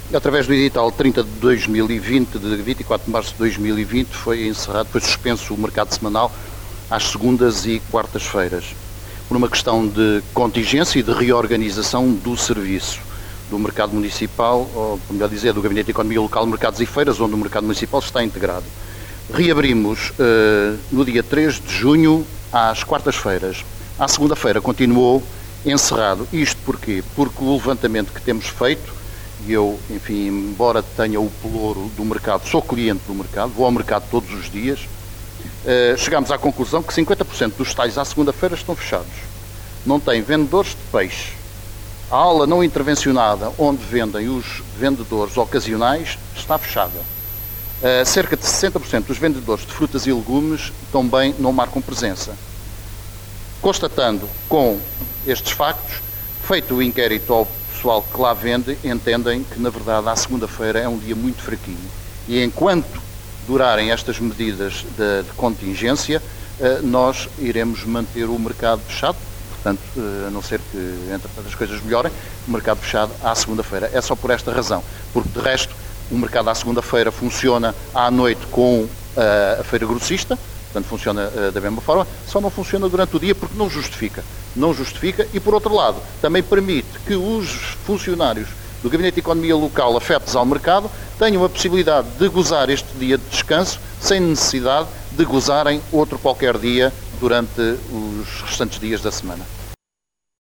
Através do edital 30 de 2020, de 24 de março de 2020, foi suspenso o mercado semanal às segundas e quartas-feiras, por uma questão de contingência e de reorganização do serviço do mercado municipal, ou melhor dizer, do Gabinete de Economia Local, Mercados e Feiras, onde o mercado municipal está integrado. Reabrimos no dia 3 de junho às quartas-feiras. À segunda-feira continuou encerrado. Isto porquê? Porque o levantamento que temos feito, e eu, enfim, embora tenha o pelouro do mercado, sou cliente do mercado, vou ao mercado todos os dias, chegámos à conclusão que 50% dos talhos à segunda-feira estão fechados. Não tem vendedores de peixe. A ala não intervencionada, onde vendem os vendedores ocasionais, está fechada. Cerca de 60% dos vendedores de frutas e legumes também não marcam presença. Constatando com estes factos, feito o inquérito ao pessoal que lá vende, entendem que, na verdade, à segunda-feira é um dia muito fraquinho. E enquanto durarem estas medidas de contingência, nós iremos manter o mercado fechado. Portanto, a não ser que, entretanto, as coisas melhorem, o mercado fechado à segunda-feira. É só por esta razão, porque, de resto, o mercado à segunda-feira funciona à noite com a feira grossista, portanto, funciona da mesma forma, só não funciona durante o dia porque não justifica. Não justifica e, por outro lado, também permite que os funcionários do Gabinete de Economia Local afetos ao mercado tenham a possibilidade de gozar este dia de descanso sem necessidade de gozarem outro qualquer dia durante os restantes dias da semana.